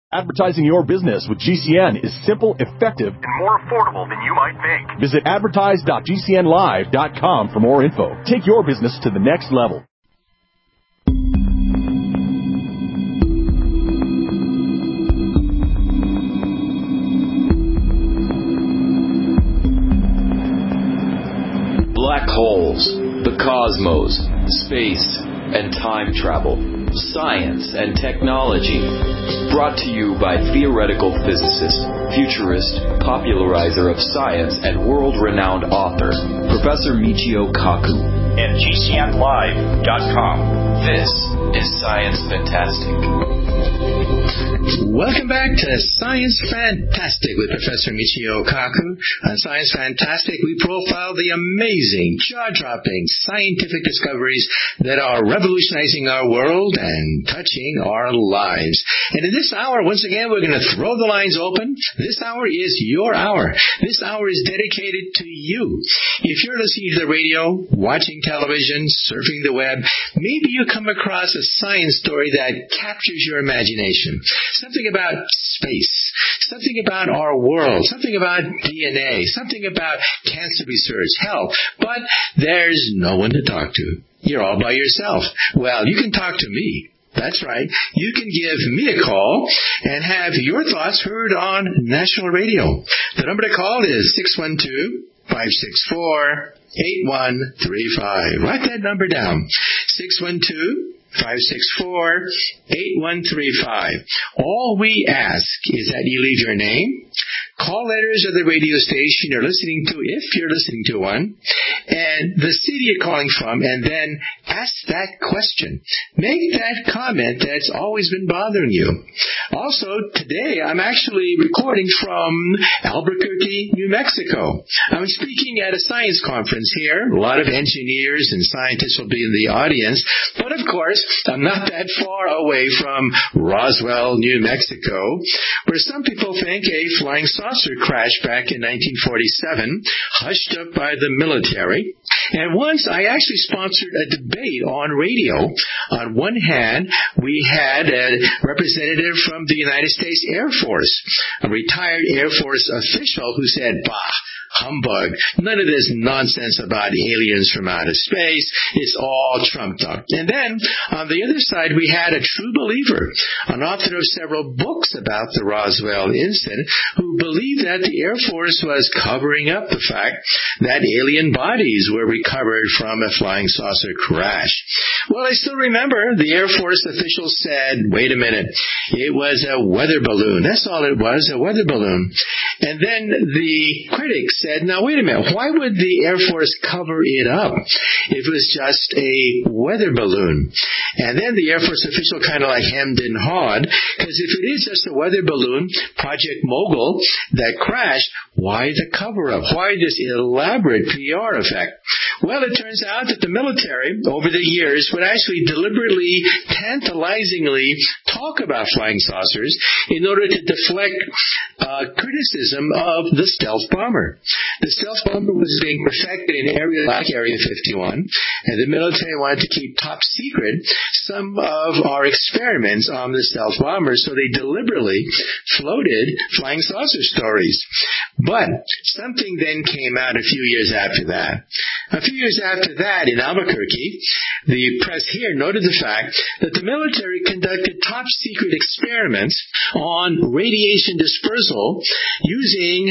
Advertising your business with GCN is simple, effective, and more affordable than you might think. Visit advertise.gcnlive.com for more info. Take your business to the next level. Black holes, the cosmos, space, and time travel, science and technology. Brought to you by theoretical physicist, futurist, popularizer of science, and world-renowned author, Professor Michio Kaku. And GCNlive.com. This is Science Fantastic. Welcome back to Science Fantastic with Professor Michio Kaku. On Science Fantastic, we profile the amazing, jaw-dropping scientific discoveries that are revolutionizing our world and touching our lives. And in this hour, once again, we're going to throw the lines open. This hour is your hour. This hour is dedicated to you. If you're listening to the radio, watching television, surfing the web, maybe you come across a science story that captures your imagination. Something about space, something about our world, something about DNA, something about cancer research, health, but there's no one to talk to. You're all by yourself. Well, you can talk to me. That's right. You can give me a call and have your thoughts heard on national radio. The number to call is 612-564-8135. Write that number down. 612-564-8135. All we ask is that you leave your name, call letters of the radio station you're listening to, if you're listening to one, and the city you're calling from, and then ask that question. Make that comment that's always been bothering you. Also, today I'm actually recording from Albuquerque, New Mexico. I'm speaking at a science conference here. A lot of engineers and scientists will be in the audience, but of course, I'm not that far away from Roswell, New Mexico, where some people think a flying saucer crashed back in 1947, hushed up by the military. And once I actually sponsored a debate on radio. On one hand, we had a representative from the United States Air Force, a retired Air Force official who said, bah, humbug. None of this nonsense about aliens from outer space. It's all trumped up. And then, on the other side, we had a true believer, an author of several books about the Roswell incident, who believed that the Air Force was covering up the fact that alien bodies were recovered from a flying saucer crash. Well, I still remember the Air Force official said, wait a minute, it was a weather balloon. That's all it was, a weather balloon. And then the critics said, now wait a minute, why would the Air Force cover it up if it was just a weather balloon? And then the Air Force official kind of like hemmed and hawed, because if it is just a weather balloon, Project Mogul, that crashed, why the cover-up? Why this elaborate PR effect? Well, it turns out that the military, over the years, would actually deliberately, tantalizingly talk about flying saucers in order to deflect criticism of the stealth bomber. The stealth bomber was being perfected in an area like Area 51, and the military wanted to keep top secret some of our experiments on the stealth bomber, so they deliberately floated flying saucer stories. But something then came out a few years after that. A few years after that, in Albuquerque, the press here noted the fact that the military conducted top-secret experiments on radiation dispersal using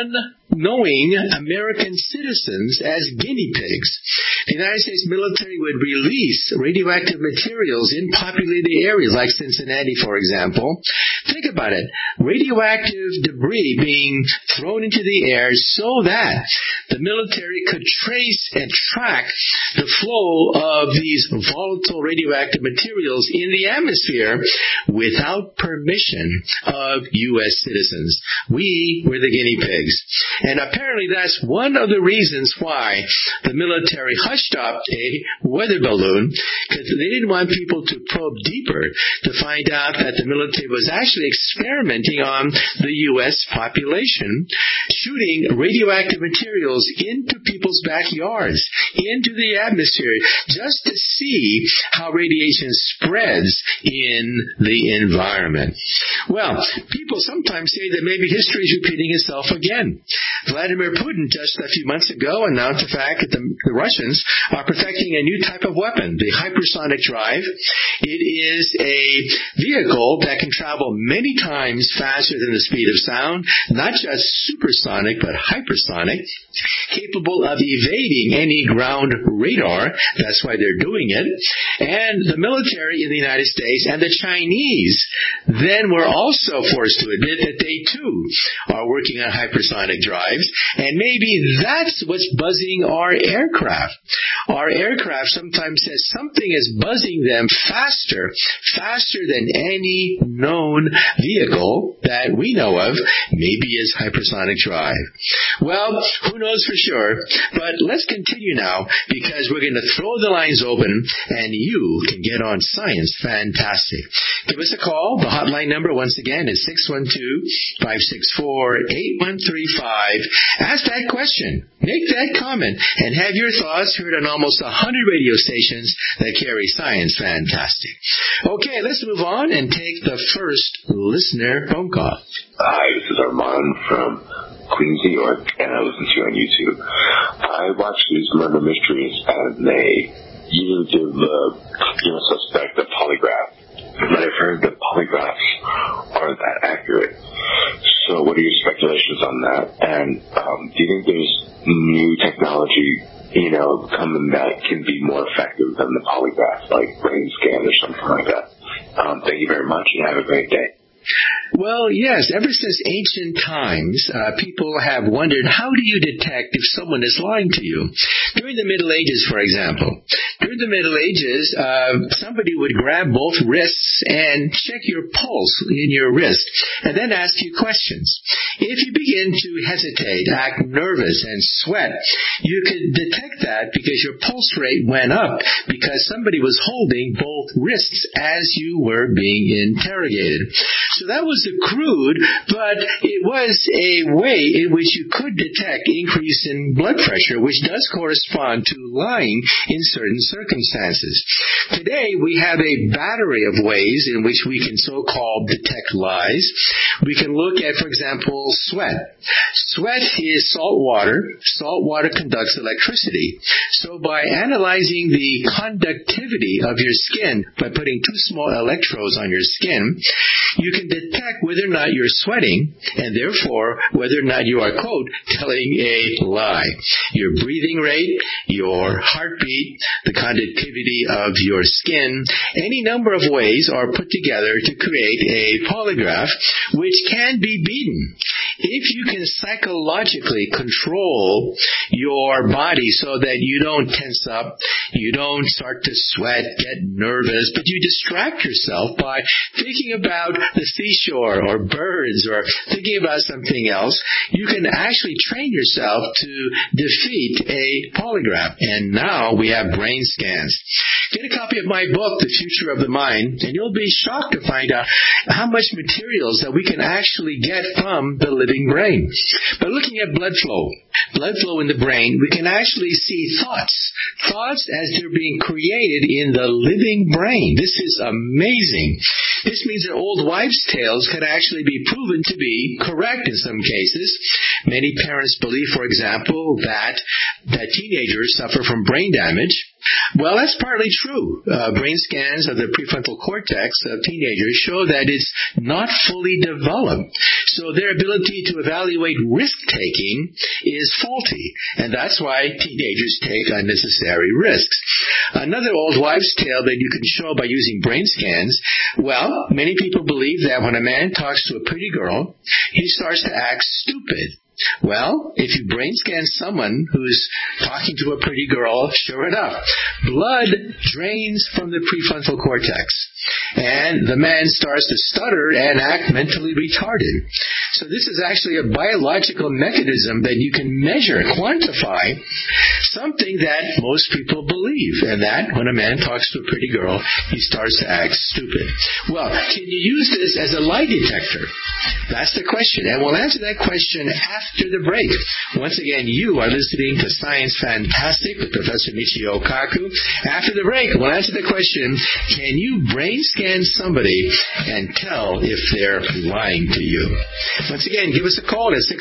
unknowing American citizens as guinea pigs. The United States military would release radioactive materials in populated areas like Cincinnati, for example. Think about it. Radioactive debris being thrown into the air so that the military could trace and track the flow of these volatile radioactive materials in the atmosphere without permission of U.S. citizens. We were the guinea pigs. And apparently that's one of the reasons why the military hushed up a weather balloon, because they didn't want people to probe deeper to find out that the military was actually experimenting on the U.S. population, shooting radioactive materials into people's backyards, into the atmosphere, just to see how radiation spreads in the environment. Well, people sometimes say that maybe history is repeating itself again. Vladimir Putin just a few months ago announced the fact that the Russians are perfecting a new type of weapon, the hypersonic drive. It is a vehicle that can travel many times faster than the speed of sound, not just supersonic, but hypersonic, capable of evading any ground radar. That's why they're doing it. And the military in the United States and the Chinese then were also forced to admit that they too are working on hypersonic drives, and maybe that's what's buzzing our aircraft. Our aircraft sometimes says something is buzzing them faster than any known vehicle that we know of, maybe is hypersonic drive. Well, who knows for sure, but let's continue now, because we're going to throw the lines open and you can get on Science Fantastic. Give us a call. The hotline number once again is 612-564-8135. Ask that question, make that comment, and have your thoughts heard on almost 100 radio stations that carry Science Fantastic. Okay, let's move on and take the first listener phone call. Hi, this is Armand from Queens, New York, and I listen to you on YouTube. I watch these murder mysteries, and they usually give the suspect a polygraph. But I've heard that polygraphs aren't that accurate. So what are your speculations on that? And do you think there's new technology, coming that can be more effective than the polygraph, like brain scan or something like that? Thank you very much, and have a great day. Well, yes, ever since ancient times, people have wondered, how do you detect if someone is lying to you? During the Middle Ages, for example. During the Middle Ages, somebody would grab both wrists and check your pulse in your wrist, and then ask you questions. If you begin to hesitate, act nervous, and sweat, you could detect that because your pulse rate went up because somebody was holding both wrists as you were being interrogated. So that was a crude, but it was a way in which you could detect increase in blood pressure, which does correspond to lying in certain circumstances. Today, we have a battery of ways in which we can so-called detect lies. We can look at, for example, sweat. Sweat is salt water. Salt water conducts electricity. So by analyzing the conductivity of your skin by putting two small electrodes on your skin, you can detect whether or not you're sweating, and therefore whether or not you are, quote, telling a lie. Your breathing rate, your heartbeat, the conductivity of your skin, any number of ways are put together to create a polygraph, which can be beaten. If you can psychologically control your body so that you don't tense up, you don't start to sweat, get nervous, but you distract yourself by thinking about the seashore or birds or thinking about something else, you can actually train yourself to defeat a polygraph. And now we have brain scans. Get a copy of my book, The Future of the Mind, and you'll be shocked to find out how much materials that we can actually get from the living brain. By looking at blood flow in the brain, we can actually see thoughts as they're being created in the living brain. This is amazing. This means that old wives' tales could actually be proven to be correct in some cases. Many parents believe, for example, that teenagers suffer from brain damage. Well, that's partly true. Brain scans of the prefrontal cortex of teenagers show that it's not fully developed. So their ability to evaluate risk-taking is faulty, and that's why teenagers take unnecessary risks. Another old wives' tale that you can show by using brain scans, well, many people believe that when a man talks to a pretty girl, he starts to act stupid. Well, if you brain scan someone who's talking to a pretty girl, sure enough, blood drains from the prefrontal cortex, and the man starts to stutter and act mentally retarded. So this is actually a biological mechanism that you can measure, quantify, something that most people believe, and that when a man talks to a pretty girl, he starts to act stupid. Well, can you use this as a lie detector? That's the question, and we'll answer that question after the break. Once again, you are listening to Science Fantastic with Professor Michio Kaku. After the break, we'll answer the question, can you brain scan somebody and tell if they're lying to you? Once again, give us a call at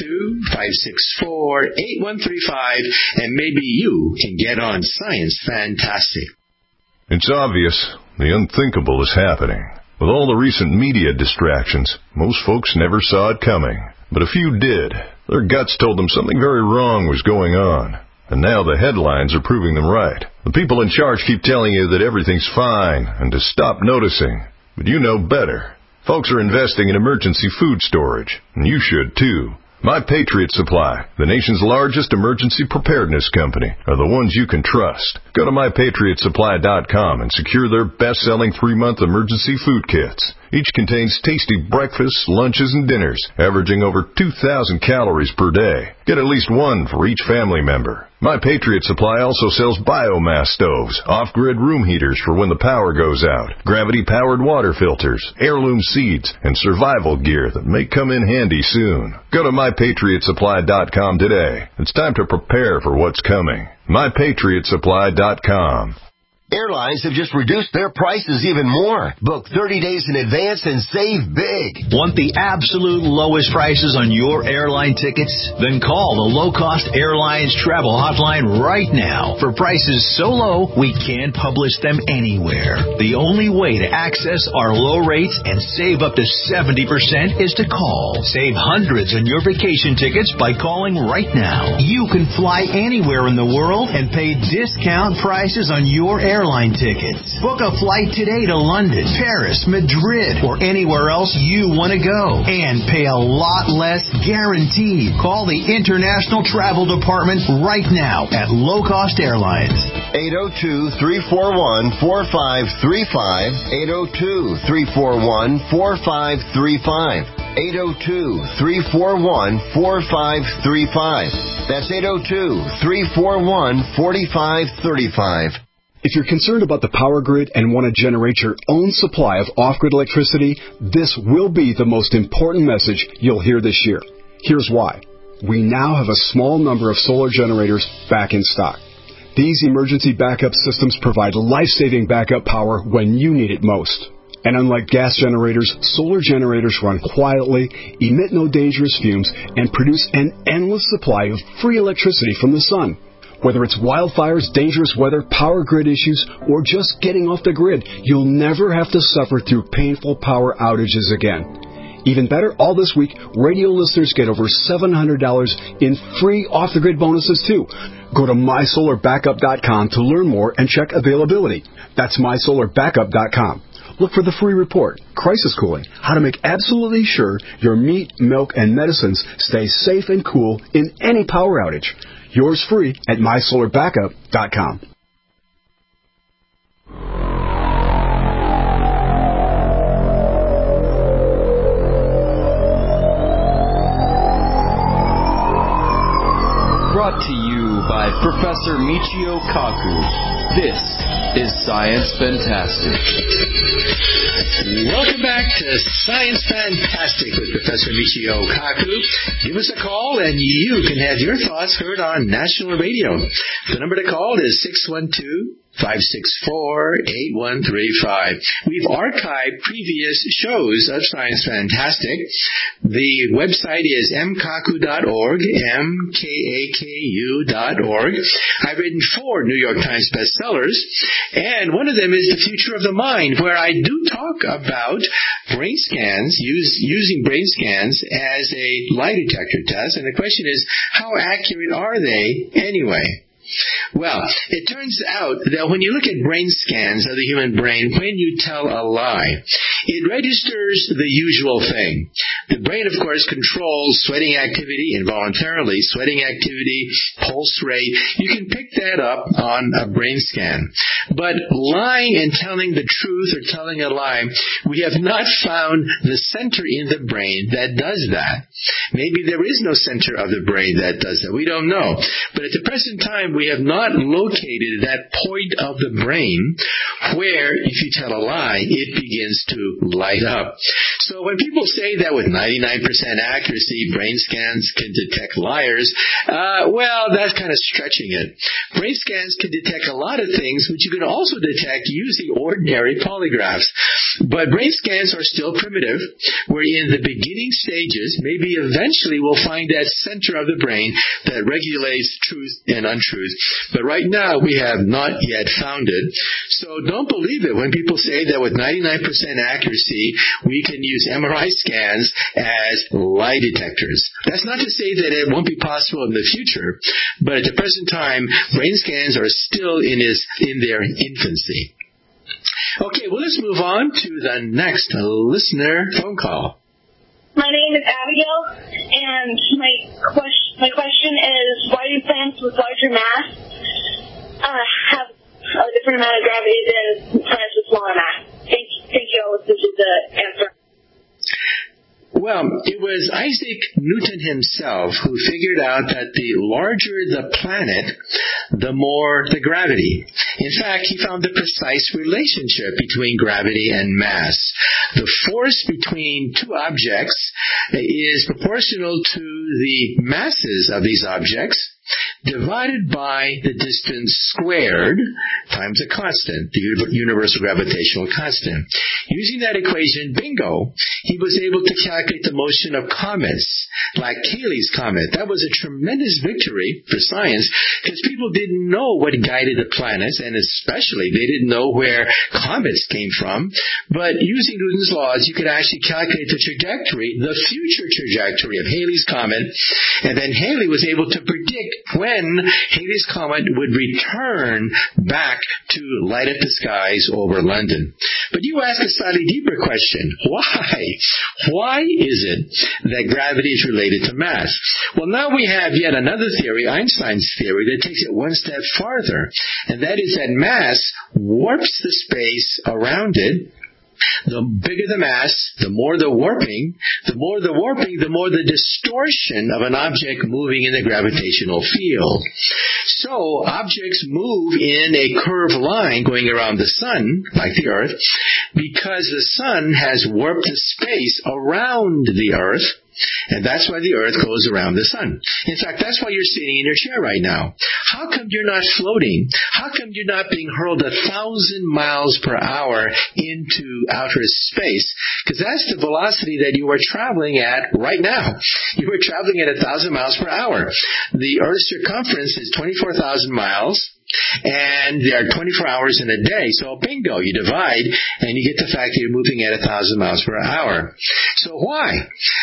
612-564-8135, and maybe you can get on Science Fantastic. It's obvious the unthinkable is happening. With all the recent media distractions, most folks never saw it coming. But a few did. Their guts told them something very wrong was going on. And now the headlines are proving them right. The people in charge keep telling you that everything's fine and to stop noticing. But you know better. Folks are investing in emergency food storage, and you should too. My Patriot Supply, the nation's largest emergency preparedness company, are the ones you can trust. Go to MyPatriotSupply.com and secure their best-selling 3-month emergency food kits. Each contains tasty breakfasts, lunches, and dinners, averaging over 2,000 calories per day. Get at least one for each family member. My Patriot Supply also sells biomass stoves, off-grid room heaters for when the power goes out, gravity-powered water filters, heirloom seeds, and survival gear that may come in handy soon. Go to MyPatriotSupply.com today. It's time to prepare for what's coming. MyPatriotSupply.com. Airlines have just reduced their prices even more. Book 30 days in advance and save big. Want the absolute lowest prices on your airline tickets? Then call the Low Cost Airlines Travel Hotline right now. For prices so low, we can't publish them anywhere. The only way to access our low rates and save up to 70% is to call. Save hundreds on your vacation tickets by calling right now. You can fly anywhere in the world and pay discount prices on your airline tickets. Book a flight today to London, Paris, Madrid, or anywhere else you want to go. And pay a lot less guaranteed. Call the International Travel Department right now at Low Cost Airlines. 802-341-4535. 802-341-4535. 802-341-4535. That's 802-341-4535. If you're concerned about the power grid and want to generate your own supply of off-grid electricity, this will be the most important message you'll hear this year. Here's why. We now have a small number of solar generators back in stock. These emergency backup systems provide life-saving backup power when you need it most. And unlike gas generators, solar generators run quietly, emit no dangerous fumes, and produce an endless supply of free electricity from the sun. Whether it's wildfires, dangerous weather, power grid issues, or just getting off the grid, you'll never have to suffer through painful power outages again. Even better, all this week, radio listeners get over $700 in free off-the-grid bonuses, too. Go to MySolarBackup.com to learn more and check availability. That's MySolarBackup.com. Look for the free report, Crisis Cooling, how to make absolutely sure your meat, milk, and medicines stay safe and cool in any power outage. Yours free at MySolarBackup.com. Brought to you by Professor Michio Kaku. This is Science Fantastic. Welcome back to Science Fantastic with Professor Michio Kaku. Give us a call and you can have your thoughts heard on national radio. The number to call is 612-564-8135. We've archived previous shows of Science Fantastic. The website is mkaku.org, mkaku.org. I've written 4 New York Times bestsellers, and one of them is The Future of the Mind, where I do talk about brain scans, using brain scans as a lie detector test, and the question is, how accurate are they anyway? Well, it turns out that when you look at brain scans of the human brain, when you tell a lie, it registers the usual thing. The brain, of course, controls sweating activity involuntarily, sweating activity, pulse rate. You can pick that up on a brain scan. But lying and telling the truth or telling a lie, we have not found the center in the brain that does that. Maybe there is no center of the brain that does that. We don't know. But at the present time, we have not located that point of the brain where, if you tell a lie, it begins to light up. So when people say that with 99% accuracy, brain scans can detect liars, well, that's kind of stretching it. Brain scans can detect a lot of things, which you can also detect using ordinary polygraphs. But brain scans are still primitive. We're in the beginning stages. Maybe eventually we'll find that center of the brain that regulates truth and untruth. But right now, we have not yet found it. So don't believe it when people say that with 99% accuracy, we can use MRI scans as lie detectors. That's not to say that it won't be possible in the future, but at the present time, brain scans are still in their infancy. Okay, well, let's move on to the next listener phone call. My name is Abigail, and my question is, why do planets with larger mass have a different amount of gravity than planets with smaller mass? Thank you. I'll listen to the answer. Well, it was Isaac Newton himself who figured out that the larger the planet, the more the gravity. In fact, he found the precise relationship between gravity and mass. The force between two objects is proportional to the masses of these objects divided by the distance squared times a constant, the universal gravitational constant. Using that equation, bingo, he was able to calculate the motion of comets, like Halley's Comet. That was a tremendous victory for science, because people didn't know what guided the planets, and especially they didn't know where comets came from. But using Newton's laws, you could actually calculate the trajectory, the future trajectory of Halley's Comet, and then Halley was able to predict when Halley's Comet would return back to light up the skies over London. But you ask a slightly deeper question. Why? Why is it that gravity is related to mass? Well, now we have yet another theory, Einstein's theory, that takes it one step farther. And that is that mass warps the space around it. The bigger the mass, the more the warping. The more the warping, the more the distortion of an object moving in the gravitational field. So, objects move in a curved line going around the sun, like the Earth, because the sun has warped the space around the Earth. And that's why the Earth goes around the sun. In fact, that's why you're sitting in your chair right now. How come you're not floating? How come you're not being hurled 1,000 miles per hour into outer space? Because that's the velocity that you are traveling at right now. You are traveling at 1,000 miles per hour. The Earth's circumference is 24,000 miles. And there are 24 hours in a day. So bingo, you divide and you get the fact that you're moving at 1,000 miles per hour. So why?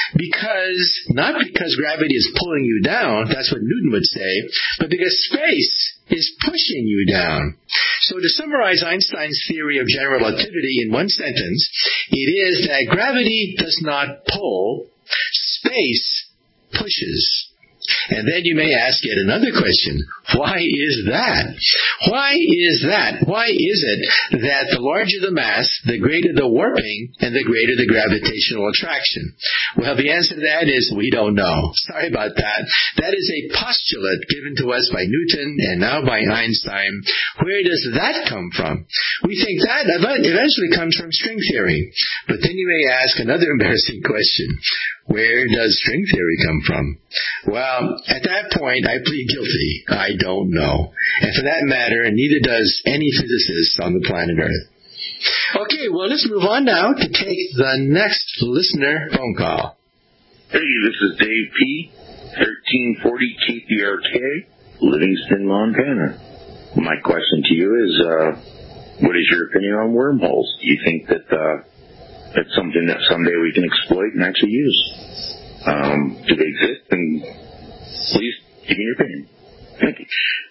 Not because gravity is pulling you down, that's what Newton would say, but because space is pushing you down. So to summarize Einstein's theory of general relativity in one sentence, it is that gravity does not pull, space pushes. And then you may ask yet another question. Why is that? Why is that? Why is it that the larger the mass, the greater the warping, and the greater the gravitational attraction? Well, the answer to that is we don't know. Sorry about that. That is a postulate given to us by Newton and now by Einstein. Where does that come from? We think that eventually comes from string theory. But then you may ask another embarrassing question. Where does string theory come from? Well, at that point, I plead guilty. I don't know. And for that matter, neither does any physicist on the planet Earth. Okay, well, let's move on now to take the next listener phone call. Hey, this is Dave P., 1340 KPRK, Livingston, Montana. My question to you is, what is your opinion on wormholes? Do you think that that's something that someday we can exploit and actually use? Do they exist? And please give me your opinion. Thank you.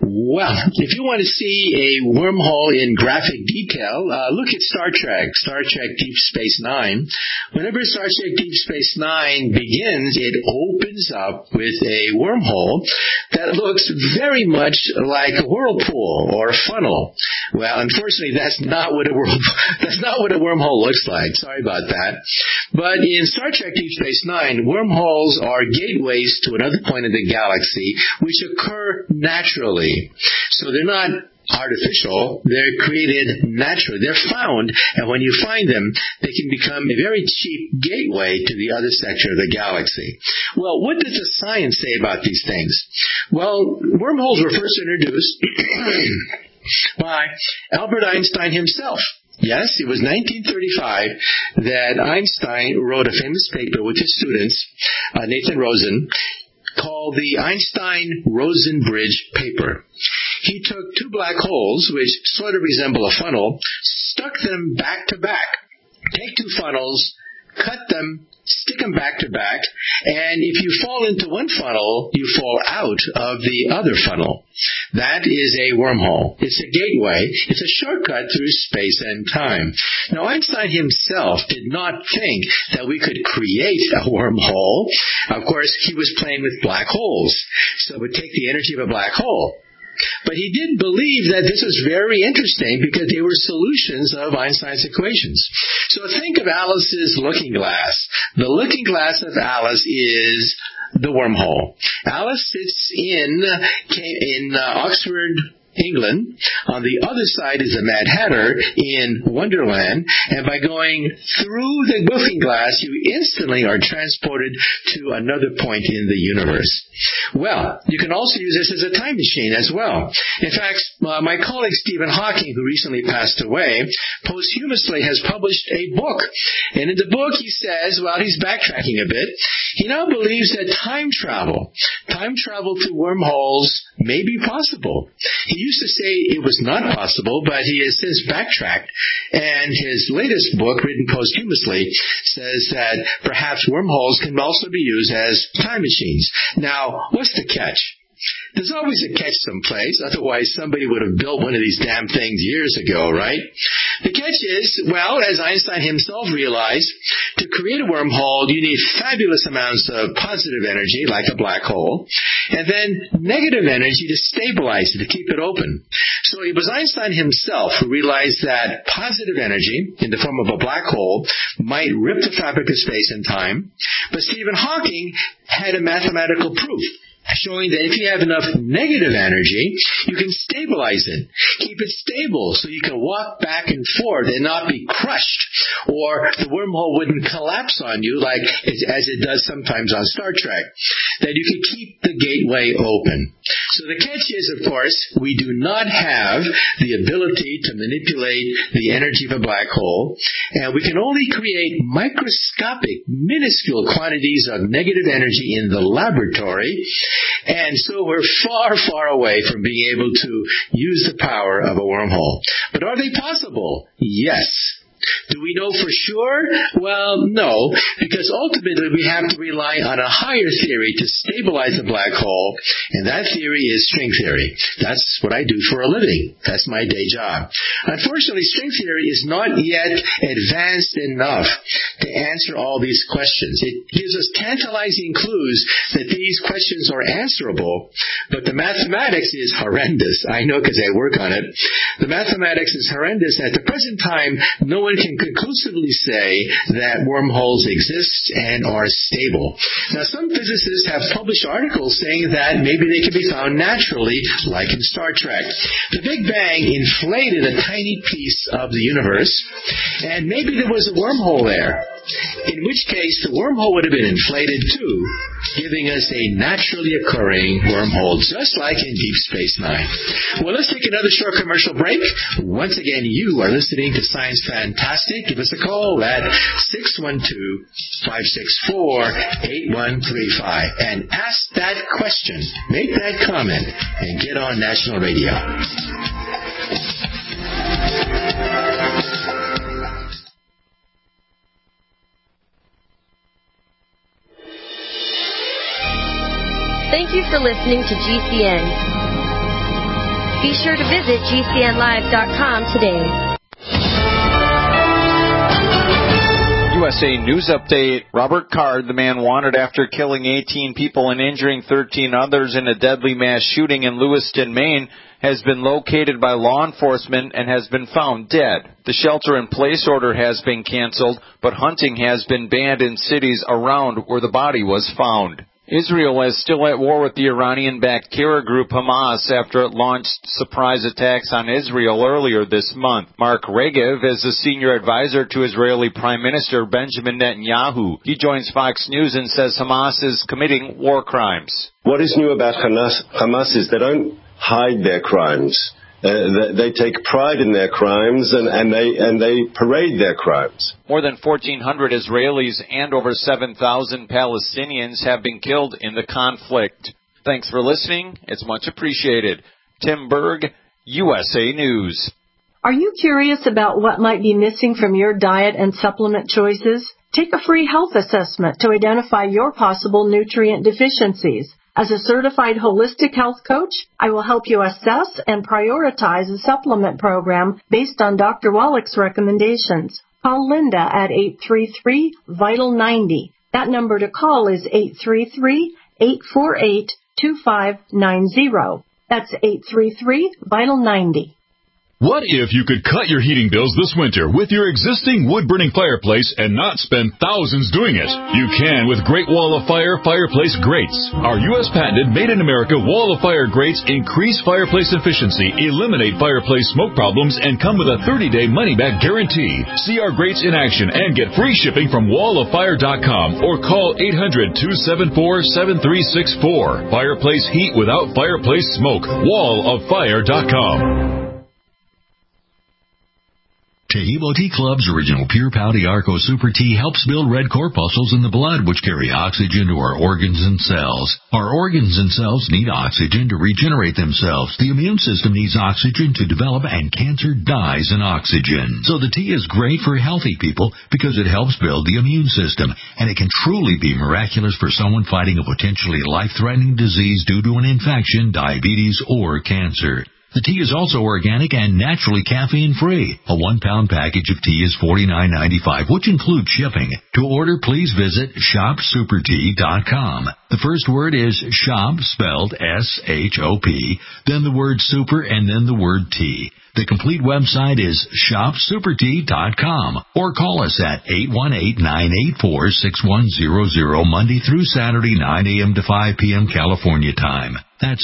Well, if you want to see a wormhole in graphic detail, look at Star Trek Deep Space Nine. Whenever Star Trek Deep Space Nine begins, it opens up with a wormhole that looks very much like a whirlpool or a funnel. Well, unfortunately, that's not what a wormhole looks like. Sorry about that. But in Star Trek Deep Space Nine, wormholes are gateways to another point in the galaxy which occur naturally. So they're not artificial. They're created naturally. They're found, and when you find them, they can become a very cheap gateway to the other sector of the galaxy. Well, what does the science say about these things? Well, wormholes were first introduced by Albert Einstein himself. Yes, it was 1935 that Einstein wrote a famous paper with his students, Nathan Rosen, called the Einstein-Rosen bridge paper. He took two black holes, which sort of resemble a funnel, stuck them back to back. Take two funnels, cut them, stick them back to back, and if you fall into one funnel, you fall out of the other funnel. That is a wormhole. It's a gateway. It's a shortcut through space and time. Now, Einstein himself did not think that we could create a wormhole. Of course, he was playing with black holes, so it would take the energy of a black hole. But he did believe that this was very interesting because they were solutions of Einstein's equations. So think of Alice's looking glass. The looking glass of Alice is the wormhole. Alice sits in Oxford, England. On the other side is the Mad Hatter in Wonderland, and by going through the looking glass, you instantly are transported to another point in the universe. Well, you can also use this as a time machine as well. In fact, my colleague Stephen Hawking, who recently passed away, posthumously has published a book. And in the book he says, well, he's backtracking a bit, he now believes that time travel through wormholes may be possible. He used to say it was not possible, but he has since backtracked, and his latest book, written posthumously, says that perhaps wormholes can also be used as time machines. Now, what's the catch? There's always a catch someplace, otherwise somebody would have built one of these damn things years ago, right? The catch is, well, as Einstein himself realized, to create a wormhole, you need fabulous amounts of positive energy, like a black hole, and then negative energy to stabilize it, to keep it open. So it was Einstein himself who realized that positive energy, in the form of a black hole, might rip the fabric of space and time, but Stephen Hawking had a mathematical proof, showing that if you have enough negative energy, you can stabilize it. Keep it stable so you can walk back and forth and not be crushed, or the wormhole wouldn't collapse on you like as it does sometimes on Star Trek. That you can keep the gateway open. So the catch is, of course, we do not have the ability to manipulate the energy of a black hole, and we can only create microscopic, minuscule quantities of negative energy in the laboratory. And so we're far, far away from being able to use the power of a wormhole. But are they possible? Yes. Do we know for sure? Well, no, because ultimately we have to rely on a higher theory to stabilize a black hole, and that theory is string theory. That's what I do for a living. That's my day job. Unfortunately, string theory is not yet advanced enough to answer all these questions. It gives us tantalizing clues that these questions are answerable, but the mathematics is horrendous. I know because I work on it. The mathematics is horrendous. At the present time, no one can conclusively say that wormholes exist and are stable. Now, some physicists have published articles saying that maybe they can be found naturally, like in Star Trek. The Big Bang inflated a tiny piece of the universe, and maybe there was a wormhole there, in which case the wormhole would have been inflated too, giving us a naturally occurring wormhole, just like in Deep Space Nine. Well, let's take another short commercial break. Once again, you are listening to Science Fantastic. Give us a call at 612-564-8135 and ask that question, make that comment, and get on national radio. Thank you for listening to GCN. Be sure to visit GCNlive.com today. USA News Update. Robert Card, the man wanted after killing 18 people and injuring 13 others in a deadly mass shooting in Lewiston, Maine, has been located by law enforcement and has been found dead. The shelter-in-place order has been canceled, but hunting has been banned in cities around where the body was found. Israel is still at war with the Iranian-backed terror group Hamas after it launched surprise attacks on Israel earlier this month. Mark Regev is a senior advisor to Israeli Prime Minister Benjamin Netanyahu. He joins Fox News and says Hamas is committing war crimes. What is new about Hamas is they don't hide their crimes. They take pride in their crimes and they parade their crimes. More than 1,400 Israelis and over 7,000 Palestinians have been killed in the conflict. Thanks for listening. It's much appreciated. Tim Berg, USA News. Are you curious about what might be missing from your diet and supplement choices? Take a free health assessment to identify your possible nutrient deficiencies. As a certified holistic health coach, I will help you assess and prioritize a supplement program based on Dr. Wallach's recommendations. Call Linda at 833-VITAL-90. That number to call is 833-848-2590. That's 833-VITAL-90. What if you could cut your heating bills this winter with your existing wood-burning fireplace and not spend thousands doing it? You can with Great Wall of Fire fireplace grates. Our U.S. patented made-in-America Wall of Fire grates increase fireplace efficiency, eliminate fireplace smoke problems, and come with a 30-day money-back guarantee. See our grates in action and get free shipping from walloffire.com or call 800-274-7364. Fireplace heat without fireplace smoke. walloffire.com. Taheebo Tea Club's original Pure Pouty Arco Super Tea helps build red corpuscles in the blood, which carry oxygen to our organs and cells. Our organs and cells need oxygen to regenerate themselves. The immune system needs oxygen to develop, and cancer dies in oxygen. So the tea is great for healthy people because it helps build the immune system, and it can truly be miraculous for someone fighting a potentially life-threatening disease due to an infection, diabetes, or cancer. The tea is also organic and naturally caffeine-free. A 1-pound package of tea is $49.95, which includes shipping. To order, please visit shopsupertea.com. The first word is shop, spelled S-H-O-P, then the word super, and then the word tea. The complete website is shopsupertea.com, or call us at 818-984-6100 Monday through Saturday, 9 a.m. to 5 p.m. California time. That's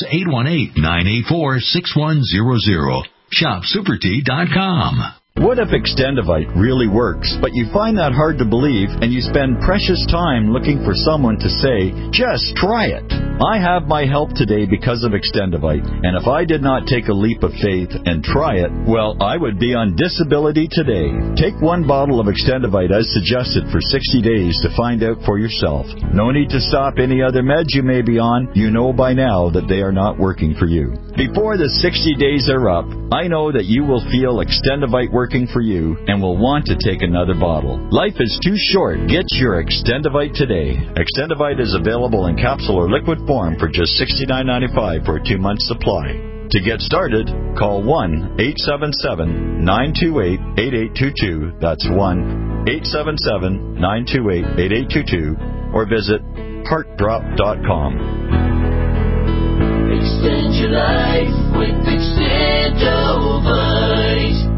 818-984-6100. shopsupertea.com. What if Extendivite really works, but you find that hard to believe and you spend precious time looking for someone to say, just try it? I have my help today because of Extendivite, and if I did not take a leap of faith and try it, well, I would be on disability today. Take 1 bottle of Extendivite as suggested for 60 days to find out for yourself. No need to stop any other meds you may be on. You know by now that they are not working for you. Before the 60 days are up, I know that you will feel Extendivite working for you and will want to take another bottle. Life is too short. Get your Extendivite today. Extendivite is available in capsule or liquid form for just $69.95 for a 2-month supply. To get started, call 1-877-928-8822. That's 1-877-928-8822 or visit heartdrop.com. Extend your life with Extendivite.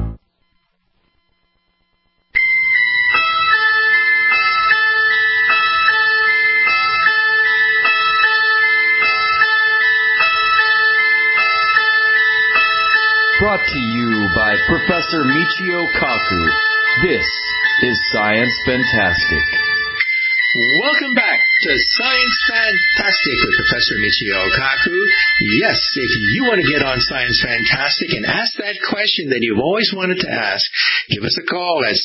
Brought to you by Professor Michio Kaku. This is Science Fantastic. Welcome back to Science Fantastic with Professor Michio Kaku. Yes, if you want to get on Science Fantastic and ask that question that you've always wanted to ask, give us a call at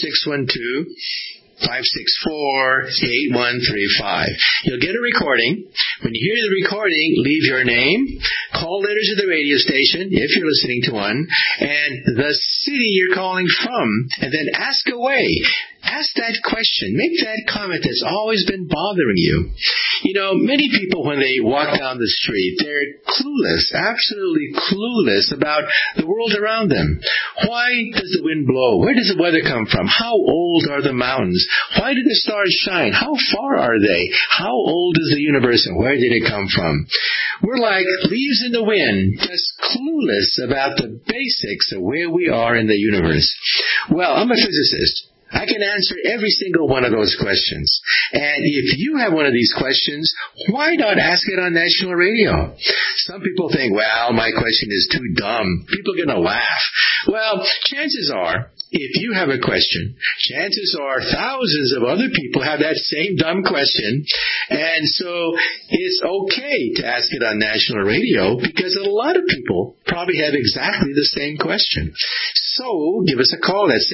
612-564-8135. You'll get a recording. When you hear the recording, leave your name, call letters of the radio station, if you're listening to one, and the city you're calling from, and then ask away. Ask that question. Make that comment that's always been bothering you. Many people, when they walk down the street, they're clueless, absolutely clueless about the world around them. Why does the wind blow? Where does the weather come from? How old are the mountains? Why do the stars shine? How far are they? How old is the universe, and where did it come from? We're like leaves in the wind, just clueless about the basics of where we are in the universe. Well, I'm a physicist. I can answer every single one of those questions. And if you have one of these questions, why not ask it on national radio? Some people think, well, my question is too dumb. People are going to laugh. Well, chances are, if you have a question, chances are thousands of other people have that same dumb question. And so it's okay to ask it on national radio because a lot of people probably have exactly the same question. So give us a call at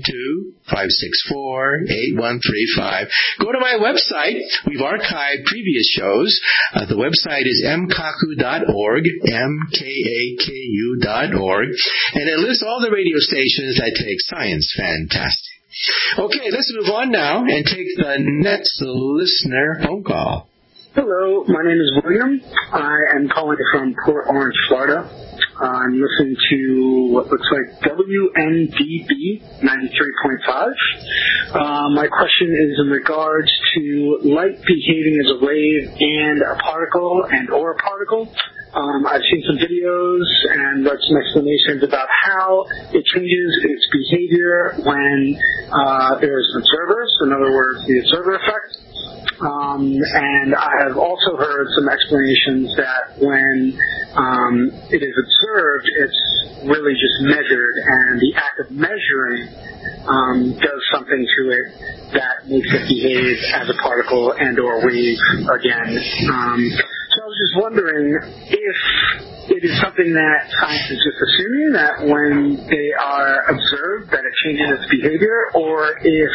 612-564-8135. Go to my website. We've archived previous shows. The website is mkaku.org, mkaku.org. And it lists all the radio stations that take science fantastic. Okay, let's move on now and take the next listener phone call. Hello, my name is William. I am calling from Port Orange, Florida. I'm listening to what looks like WNDB 93.5. My question is in regards to light behaving as a wave and a particle or a particle. I've seen some videos and read some explanations about how it changes its behavior when there's observers, in other words, the observer effect. And I have also heard some explanations that when it is observed, it's really just measured, and the act of measuring does something to it that makes it behave as a particle and or wave again. So I was just wondering if it is something that science is just assuming that when they are observed that it changes its behavior, or if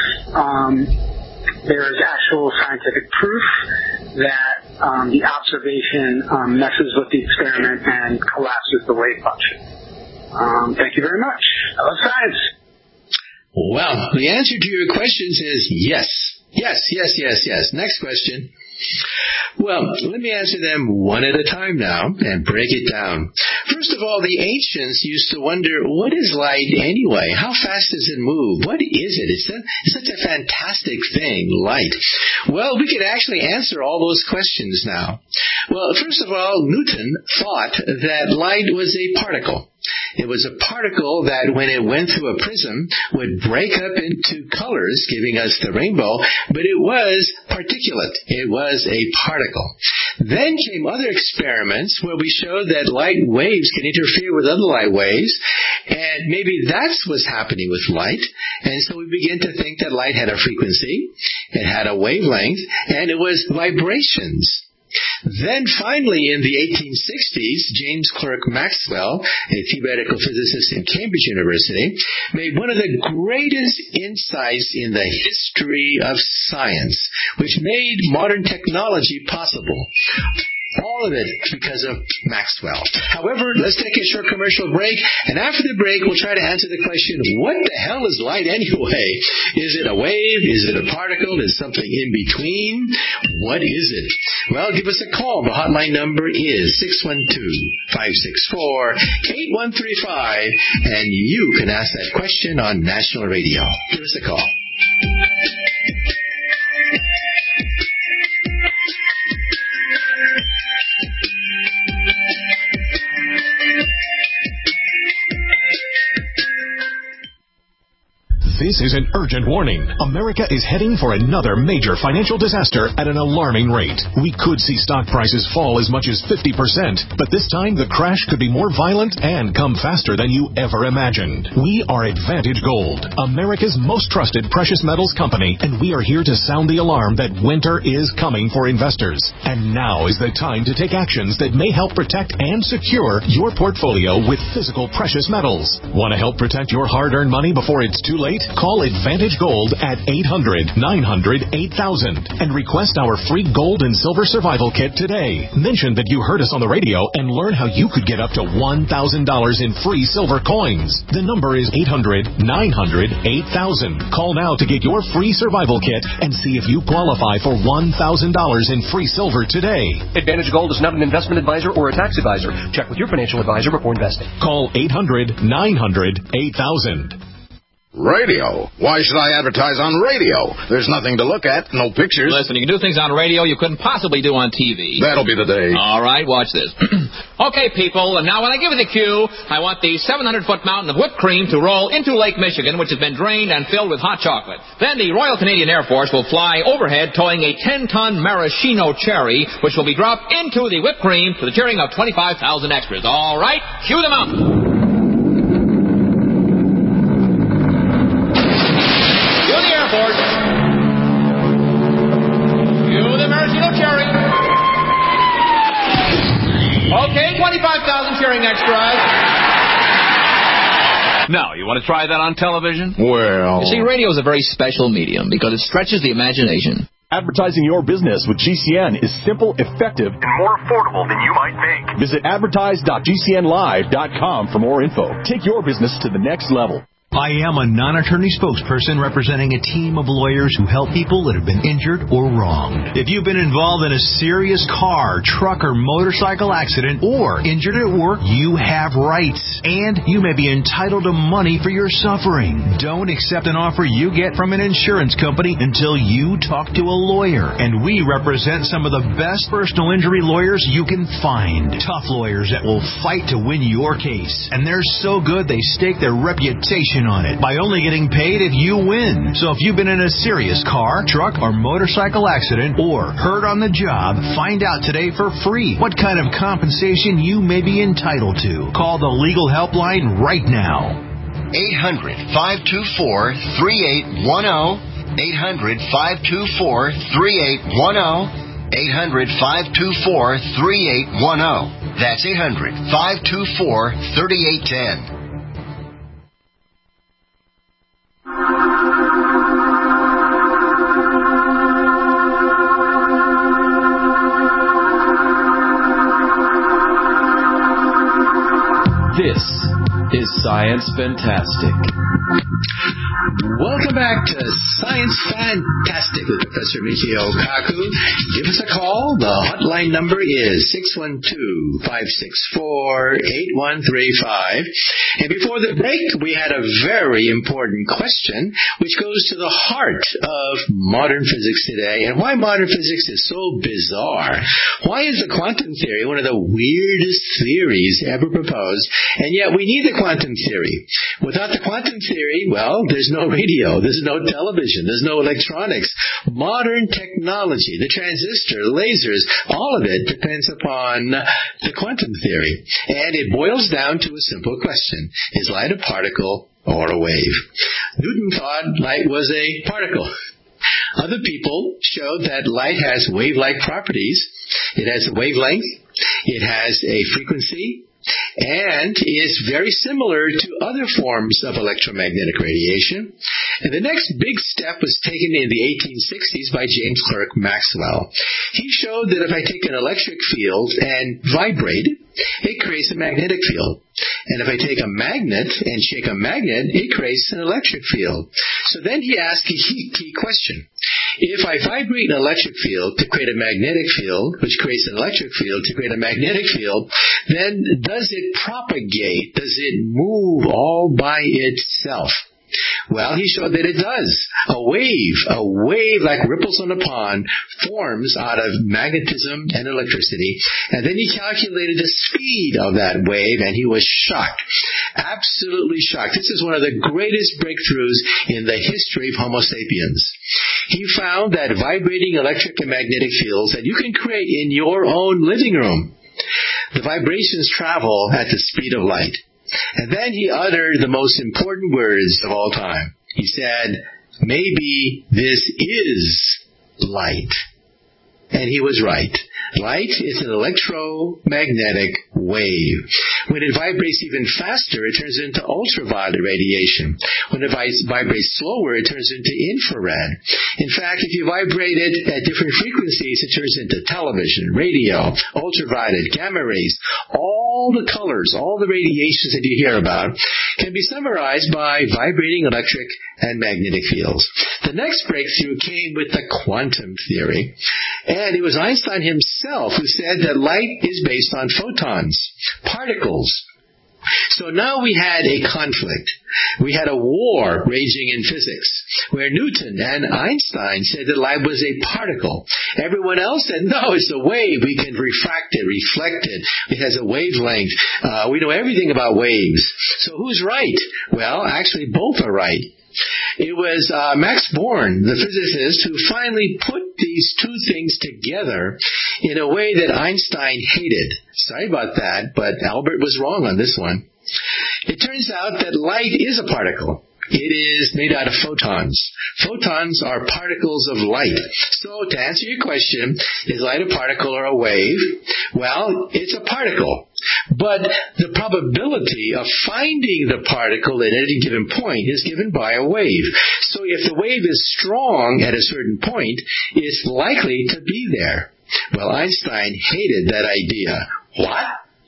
there is actual scientific proof that the observation messes with the experiment and collapses the wave function. Thank you very much. I love science. Well, the answer to your questions is yes. Yes, yes, yes, yes. Next question. Well, let me answer them one at a time now and break it down. First of all, the ancients used to wonder, what is light anyway? How fast does it move? What is it? It's such a fantastic thing, light. Well, we could actually answer all those questions now. Well, first of all, Newton thought that light was a particle. It was a particle that when it went through a prism would break up into colors, giving us the rainbow, but it was particulate. It was a particle. Then came other experiments where we showed that light waves can interfere with other light waves, and maybe that's what's happening with light. And so we began to think that light had a frequency, it had a wavelength, and it was vibrations. Then finally in the 1860s, James Clerk Maxwell, a theoretical physicist in Cambridge University, made one of the greatest insights in the history of science, which made modern technology possible. All of it because of Maxwell. However, let's take a short commercial break, and after the break, we'll try to answer the question, what the hell is light anyway? Is it a wave? Is it a particle? Is something in between? What is it? Well, give us a call. The hotline number is 612-564-8135, and you can ask that question on national radio. Give us a call. This is an urgent warning. America is heading for another major financial disaster at an alarming rate. We could see stock prices fall as much as 50%, but this time the crash could be more violent and come faster than you ever imagined. We are Advantage Gold, America's most trusted precious metals company, and we are here to sound the alarm that winter is coming for investors. And now is the time to take actions that may help protect and secure your portfolio with physical precious metals. Want to help protect your hard-earned money before it's too late? Call Advantage Gold at 800-900-8000 and request our free gold and silver survival kit today. Mention that you heard us on the radio and learn how you could get up to $1,000 in free silver coins. The number is 800-900-8000. Call now to get your free survival kit and see if you qualify for $1,000 in free silver today. Advantage Gold is not an investment advisor or a tax advisor. Check with your financial advisor before investing. Call 800-900-8000. Radio? Why should I advertise on radio? There's nothing to look at, no pictures. Listen, you can do things on radio you couldn't possibly do on TV. That'll be the day. All right, watch this. Okay, people, and now when I give you the cue, I want the 700-foot mountain of whipped cream to roll into Lake Michigan, which has been drained and filled with hot chocolate. Then the Royal Canadian Air Force will fly overhead towing a 10-ton maraschino cherry, which will be dropped into the whipped cream to the cheering of 25,000 extras. All right, cue the mountain. Okay, 25,000 cheering extras. Now, you want to try that on television? Well... You see, radio is a very special medium because it stretches the imagination. Advertising your business with GCN is simple, effective, and more affordable than you might think. Visit advertise.gcnlive.com for more info. Take your business to the next level. I am a non-attorney spokesperson representing a team of lawyers who help people that have been injured or wronged. If you've been involved in a serious car, truck, or motorcycle accident or injured at work, you have rights, and you may be entitled to money for your suffering. Don't accept an offer you get from an insurance company until you talk to a lawyer, and we represent some of the best personal injury lawyers you can find. Tough lawyers that will fight to win your case, and they're so good they stake their reputation on it by only getting paid if you win. So if you've been in a serious car, truck, or motorcycle accident or hurt on the job, find out today for free what kind of compensation you may be entitled to. Call the legal helpline right now. 800-524-3810. 800-524-3810. 800-524-3810. That's 800-524-3810. This is Science Fantastic. Welcome back to Science Fantastic with Professor Michio Kaku. Give us a call. The hotline number is 612-564-8135. And before the break, we had a very important question, which goes to the heart of modern physics today, and why modern physics is so bizarre. Why is the quantum theory one of the weirdest theories ever proposed, and yet we need the quantum theory? Without the quantum theory, well, there's no radio, there's no television, there's no electronics. Modern technology, the transistor, lasers, all of it depends upon the quantum theory. And it boils down to a simple question. Is light a particle or a wave? Newton thought light was a particle. Other people showed that light has wave-like properties. It has a wavelength, it has a frequency, and is very similar to other forms of electromagnetic radiation. And the next big step was taken in the 1860s by James Clerk Maxwell. He showed that if I take an electric field and vibrate it, it creates a magnetic field. And if I take a magnet and shake a magnet, it creates an electric field. So then he asked a key question. If I vibrate an electric field to create a magnetic field, which creates an electric field to create a magnetic field, then does it propagate? Does it move all by itself? Well, he showed that it does. A wave like ripples on a pond, forms out of magnetism and electricity. And then he calculated the speed of that wave, and he was shocked. Absolutely shocked. This is one of the greatest breakthroughs in the history of Homo sapiens. He found that vibrating electric and magnetic fields that you can create in your own living room, the vibrations travel at the speed of light. And then he uttered the most important words of all time. He said, maybe this is light. And he was right. Light is an electromagnetic wave. When it vibrates even faster, it turns into ultraviolet radiation. When it vibrates slower, it turns into infrared. In fact, if you vibrate it at different frequencies, it turns into television, radio, ultraviolet, gamma rays. All the colors, all the radiations that you hear about can be summarized by vibrating electric and magnetic fields. The next breakthrough came with the quantum theory, and it was Einstein himself who said that light is based on photons, particles. So now we had a conflict. We had a war raging in physics, where Newton and Einstein said that light was a particle. Everyone else said, no, it's a wave. We can refract it, reflect it. It has a wavelength. We know everything about waves. So who's right? Well, actually, both are right. It was Max Born, the physicist, who finally put these two things together in a way that Einstein hated. Sorry about that, but Albert was wrong on this one. It turns out that light is a particle. It is made out of photons. Photons are particles of light. So to answer your question, is light a particle or a wave? Well, it's a particle. But the probability of finding the particle at any given point is given by a wave. So if the wave is strong at a certain point, it's likely to be there. Well, Einstein hated that idea. What?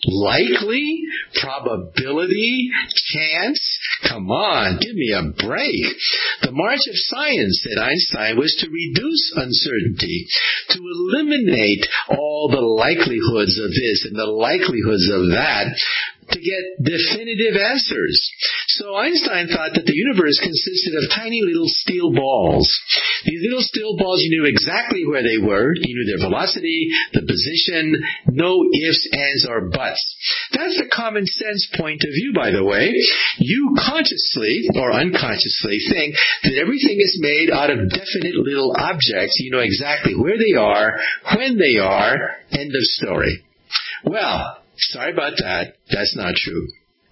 Likely? Probability? Chance? Come on, give me a break. The march of science, said Einstein, was to reduce uncertainty, to eliminate all the likelihoods of this and the likelihoods of that, to get definitive answers. So Einstein thought that the universe consisted of tiny little steel balls. These little steel balls, you knew exactly where they were. You knew their velocity, the position, no ifs, ands, or buts. That's the common sense point of view, by the way. You consciously or unconsciously think that everything is made out of definite little objects. You know exactly where they are, when they are, end of story. Well, sorry about that. That's not true.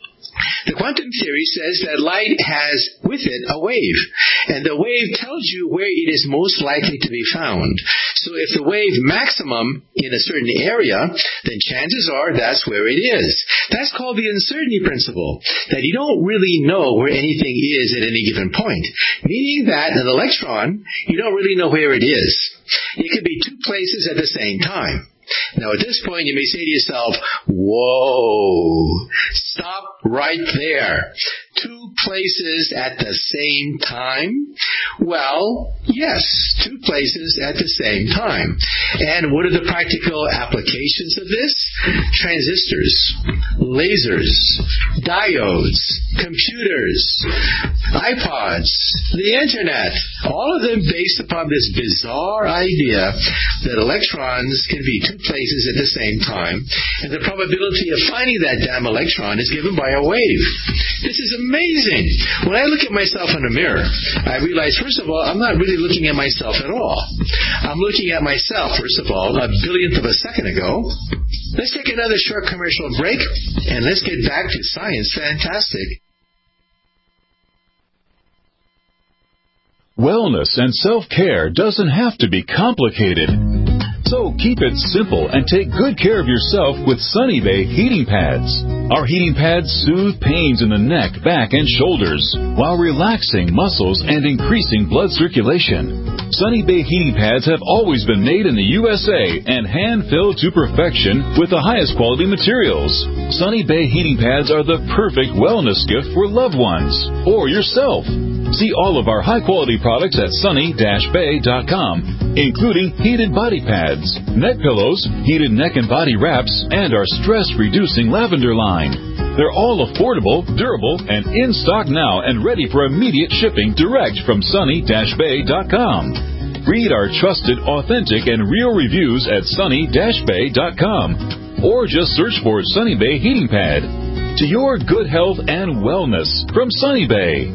The quantum theory says that light has with it a wave, and the wave tells you where it is most likely to be found. So if the wave maximum in a certain area, then chances are that's where it is. That's called the uncertainty principle, that you don't really know where anything is at any given point, meaning that an electron, you don't really know where it is. It could be two places at the same time. Now, at this point, you may say to yourself, whoa, stop right there. Two places at the same time? Well, yes, two places at the same time. And what are the practical applications of this? Transistors, lasers, diodes, computers, iPods, the internet, all of them based upon this bizarre idea that electrons can be two places at the same time, and the probability of finding that damn electron is given by a wave. This is amazing. When I look at myself in a mirror, I realize, first of all, I'm not really looking at myself at all. I'm looking at myself, first of all, a billionth of a second ago. Let's take another short commercial break, and let's get back to Science Fantastic. Wellness and self-care doesn't have to be complicated. So keep it simple and take good care of yourself with Sunny Bay heating pads. Our heating pads soothe pains in the neck, back, and shoulders while relaxing muscles and increasing blood circulation. Sunny Bay heating pads have always been made in the USA and hand-filled to perfection with the highest quality materials. Sunny Bay heating pads are the perfect wellness gift for loved ones or yourself. See all of our high-quality products at sunny-bay.com, including heated body pads, neck pillows, heated neck and body wraps, and our stress-reducing lavender line. They're all affordable, durable, and in stock now and ready for immediate shipping direct from sunny-bay.com. Read our trusted, authentic, and real reviews at sunny-bay.com, or just search for Sunny Bay Heating Pad. To your good health and wellness from Sunny Bay.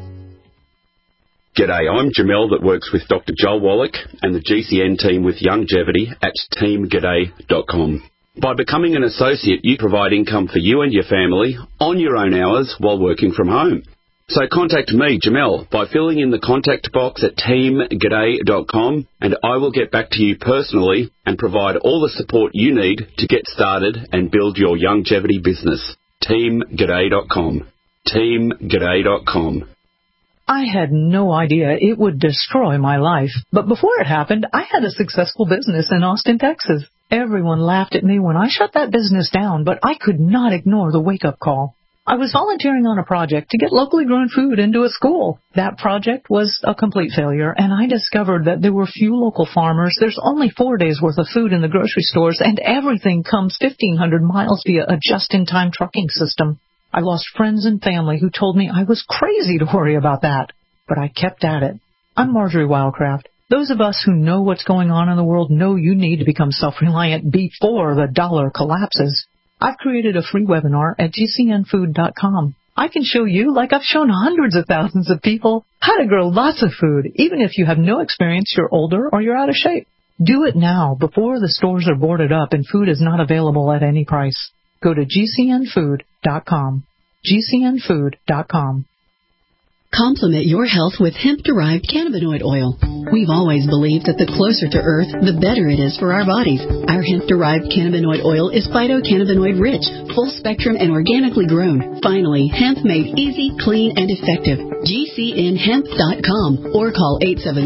G'day, I'm Jamel that works with Dr. Joel Wallach and the GCN team with Longevity at teamg'day.com. By becoming an associate, you provide income for you and your family on your own hours while working from home. So contact me, Jamel, by filling in the contact box at teamg'day.com, and I will get back to you personally and provide all the support you need to get started and build your longevity business. teamg'day.com. teamg'day.com. I had no idea it would destroy my life, but before it happened, I had a successful business in Austin, Texas. Everyone laughed at me when I shut that business down, but I could not ignore the wake-up call. I was volunteering on a project to get locally grown food into a school. That project was a complete failure, and I discovered that there were few local farmers. There's only 4 days' worth of food in the grocery stores, and everything comes 1,500 miles via a just-in-time trucking system. I lost friends and family who told me I was crazy to worry about that, but I kept at it. I'm Marjorie Wildcraft. Those of us who know what's going on in the world know you need to become self-reliant before the dollar collapses. I've created a free webinar at gcnfood.com. I can show you, like I've shown hundreds of thousands of people, how to grow lots of food, even if you have no experience, you're older, or you're out of shape. Do it now, before the stores are boarded up and food is not available at any price. Go to gcnfood.com. gcnfood.com. Complement your health with hemp-derived cannabinoid oil. We've always believed that the closer to Earth, the better it is for our bodies. Our hemp-derived cannabinoid oil is phytocannabinoid-rich, full-spectrum, and organically grown. Finally, hemp made easy, clean, and effective. GCNhemp.com or call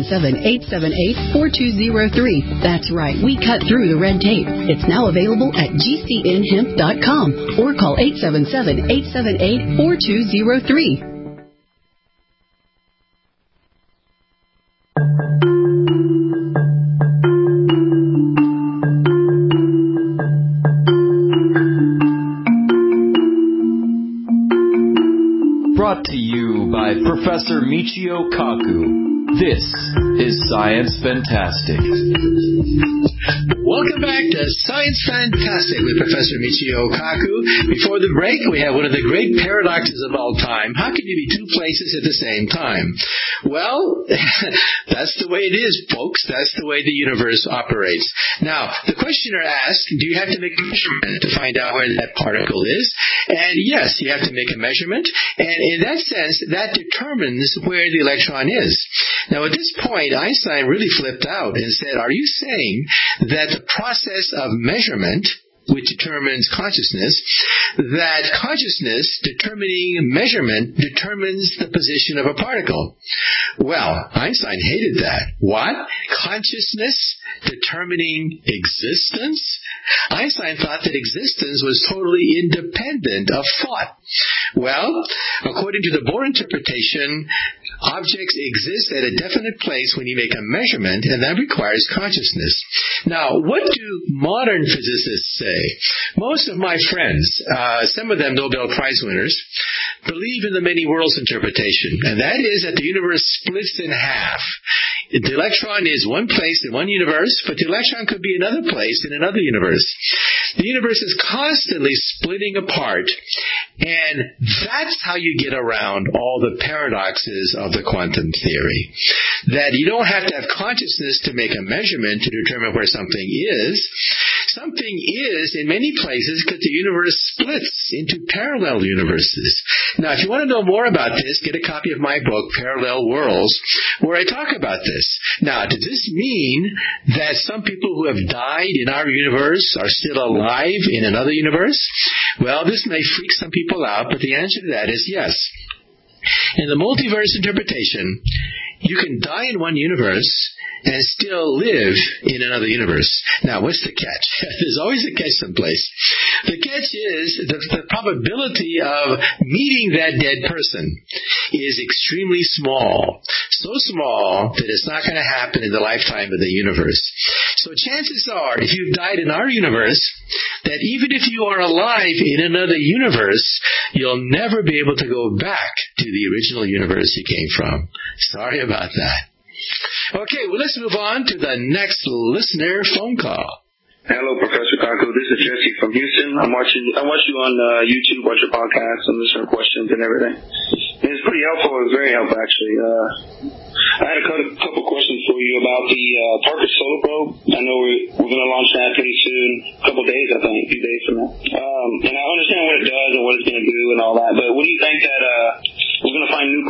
877-878-4203. That's right, we cut through the red tape. It's now available at GCNhemp.com or call 877-878-4203. Brought to you by Professor Michio Kaku. This is Science Fantastic. Welcome back to Science Fantastic with Professor Michio Kaku. Before the break, we have one of the great paradoxes of all time. How can you be two places at the same time? Well, that's the way it is, folks. That's the way the universe operates. Now, the questioner asked, do you have to make a measurement to find out where that particle is? And yes, you have to make a measurement. And in that sense, that determines where the electron is. Now, at this point, Einstein really flipped out and said, are you saying that the process of measurement, which determines consciousness, that consciousness determining measurement determines the position of a particle? Well, Einstein hated that. What? Consciousness determining existence? Einstein thought that existence was totally independent of thought. Well, according to the Bohr interpretation, objects exist at a definite place when you make a measurement, and that requires consciousness. Now, what do modern physicists say? Most of my friends, some of them Nobel Prize winners, believe in the many worlds interpretation, and that is that the universe splits in half. The electron is one place in one universe, but the electron could be another place in another universe. The universe is constantly splitting apart, and that's how you get around all the paradoxes of the quantum theory. That you don't have to have consciousness to make a measurement to determine where something is. Something is in many places because the universe splits into parallel universes. Now, if you want to know more about this, get a copy of my book, Parallel Worlds, where I talk about this. Now, does this mean that some people who have died in our universe are still alive in another universe? Well, this may freak some people out, but the answer to that is yes. In the multiverse interpretation, you can die in one universe and still live in another universe. Now, what's the catch? There's always a catch someplace. The catch is the probability of meeting that dead person is extremely small. So small that it's not going to happen in the lifetime of the universe. So chances are, if you've died in our universe, that even if you are alive in another universe, you'll never be able to go back to the original universe you came from. Sorry about that. Okay, well, let's move on to the next listener phone call. Hello, Professor Kaku. This is Jesse from Houston. I watch you on YouTube, watch your podcast, and listen to questions and everything. It's pretty helpful. It was very helpful, actually. I had a couple questions for you about the Parker Solar Probe. I know we're going to launch that pretty soon, a couple days, I think, a few days from now. And I understand what it does and what it's going to do and all that, but what do you think that we're going to find new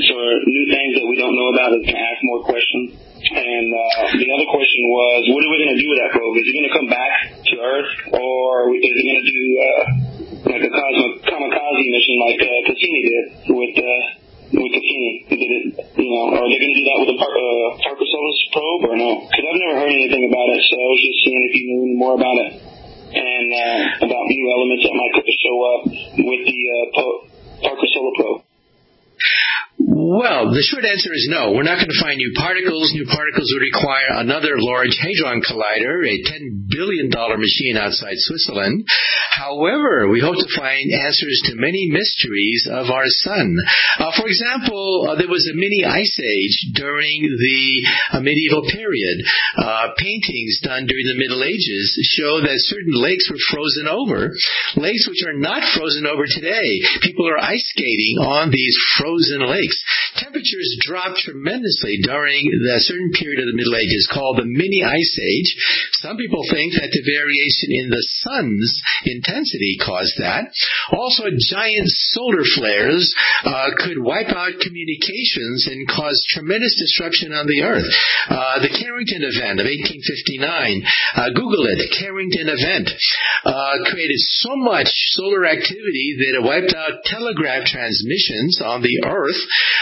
secrets or new things that we don't know about is going to ask more questions. And the other question was, what are we going to do with that probe? Is it going to come back to Earth, or is it going to do like a kamikaze mission like Cassini did with Cassini? Are they going to do that with the Parker-Solis probe or no? Because I've never heard anything about it, so I was just seeing if you knew any more about it and about new elements that might show up with the Parker-Solis probe. Well, the short answer is no. We're not going to find new particles. New particles would require another large hadron collider, a $10 billion machine outside Switzerland. However, we hope to find answers to many mysteries of our sun. For example, there was a mini ice age during the medieval period. Paintings done during the Middle Ages show that certain lakes were frozen over, lakes which are not frozen over today. People are ice skating on these frozen lakes. Temperatures dropped tremendously during the certain period of the Middle Ages called the mini ice age. Some people think that the variation in the sun's intensity caused that. Also, giant solar flares could wipe out communications and cause tremendous disruption on the Earth. The Carrington event of 1859, Google it, Carrington event, created so much solar activity that it wiped out telegraph transmissions on the Earth.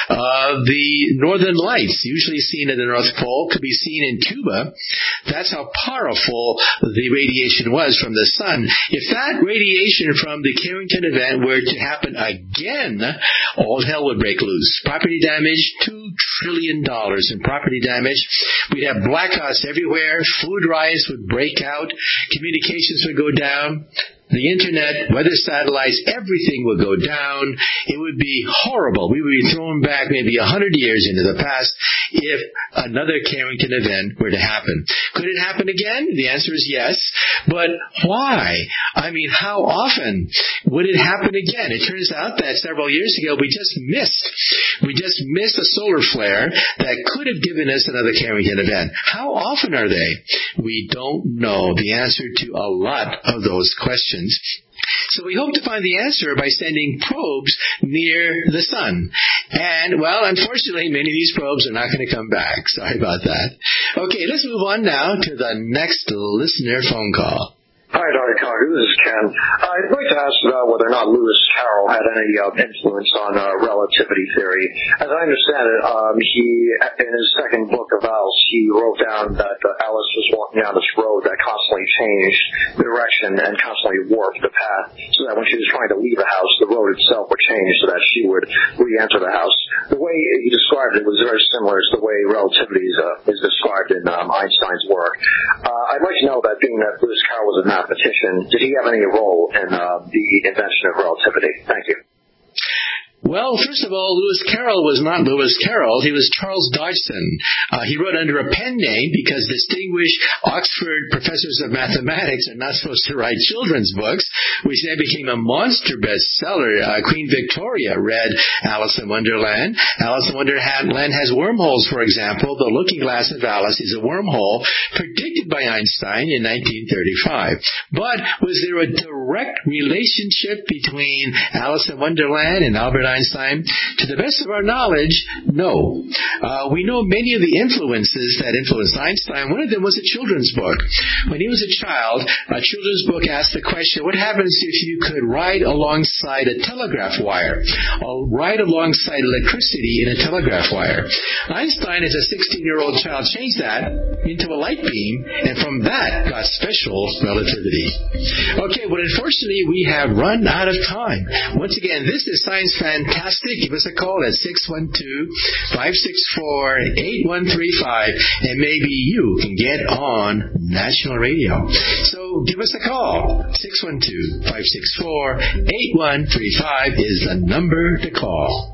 The northern lights, usually seen at the North Pole, could be seen in Cuba. That's how powerful the radiation was from the sun. If that radiation from the Carrington event were to happen again, all hell would break loose. Property damage, $2 trillion in property damage. We'd have blackouts everywhere. Food riots would break out. Communications would go down. The internet, weather satellites, everything would go down. It would be horrible. We would be thrown back maybe 100 years into the past if another Carrington event were to happen. Could it happen again? The answer is yes. But why? I mean, how often would it happen again? It turns out that several years ago we just missed a solar flare that could have given us another Carrington event. How often are they? We don't know the answer to a lot of those questions. So we hope to find the answer by sending probes near the sun. And, well, unfortunately, many of these probes are not going to come back. Sorry about that. Okay, let's move on now to the next listener phone call. Hi, Dr. Conger. This is Ken. I'd like to ask about whether or not Lewis Carroll had any influence on relativity theory. As I understand it, he, in his second book of Alice, he wrote down that Alice was walking down this road that constantly changed the direction and constantly warped the path, so that when she was trying to leave a house, the road itself would change so that she would re-enter the house. The way he described it was very similar to the way relativity is described in Einstein's work. I'd like to know that, being that Lewis Carroll was a mathematician, did he have any role in the invention of relativity? Thank you. Well, first of all, Lewis Carroll was not Lewis Carroll. He was Charles Dodgson. He wrote under a pen name because distinguished Oxford professors of mathematics are not supposed to write children's books, which then became a monster bestseller. Queen Victoria read Alice in Wonderland. Alice in Wonderland has wormholes, for example. The Looking Glass of Alice is a wormhole predicted by Einstein in 1935. But was there a direct relationship between Alice in Wonderland and Albert Einstein? To the best of our knowledge, no. We know many of the influences that influenced Einstein. One of them was a children's book. When he was a child, a children's book asked the question, what happens if you could ride alongside a telegraph wire, or ride alongside electricity in a telegraph wire? Einstein, as a 16-year-old child, changed that into a light beam, and from that got special relativity. Okay, but unfortunately, we have run out of time. Once again, this is Science Fantastic. Give us a call at 612-564-8135, and maybe you can get on national radio. So give us a call. 612-564-8135 is the number to call.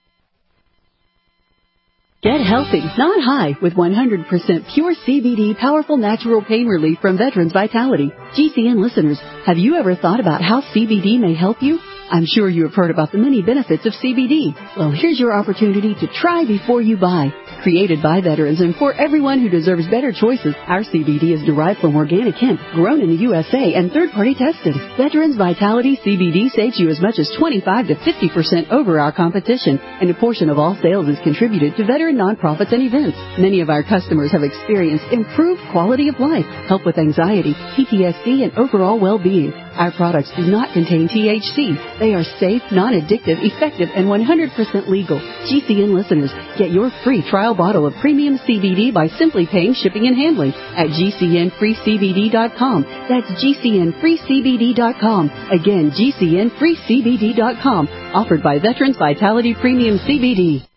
Get healthy, not high, with 100% pure CBD powerful natural pain relief from Veterans Vitality. GCN listeners, have you ever thought about how CBD may help you? I'm sure you have heard about the many benefits of CBD. Well, here's your opportunity to try before you buy. Created by veterans and for everyone who deserves better choices, our CBD is derived from organic hemp, grown in the USA and third-party tested. Veterans Vitality CBD saves you as much as 25 to 50% over our competition, and a portion of all sales is contributed to veteran nonprofits and events. Many of our customers have experienced improved quality of life, help with anxiety, PTSD, and overall well-being. Our products do not contain THC. They are safe, non-addictive, effective, and 100% legal. GCN listeners, get your free trial bottle of premium CBD by simply paying shipping and handling at GCNFreeCBD.com. That's GCNFreeCBD.com. Again, GCNFreeCBD.com. Offered by Veterans Vitality Premium CBD.